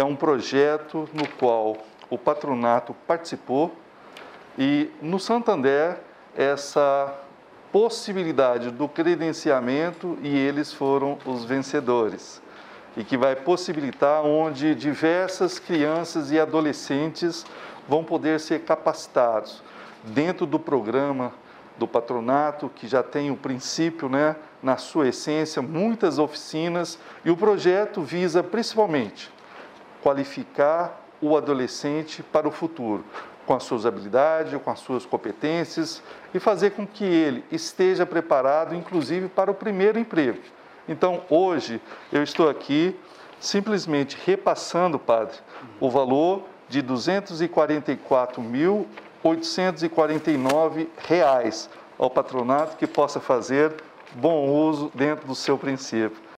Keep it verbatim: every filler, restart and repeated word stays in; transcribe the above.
é um projeto no qual o patronato participou e no Santander essa possibilidade do credenciamento e eles foram os vencedores e que vai possibilitar onde diversas crianças e adolescentes vão poder ser capacitados dentro do programa do patronato, que já tem o princípio, né, na sua essência, muitas oficinas, e o projeto visa principalmente qualificar o adolescente para o futuro, com as suas habilidades, com as suas competências e fazer com que ele esteja preparado, inclusive, para o primeiro emprego. Então, hoje, eu estou aqui simplesmente repassando, padre, o valor de duzentos e quarenta e quatro mil, oitocentos e quarenta e nove reais ao patronato que possa fazer bom uso dentro do seu princípio.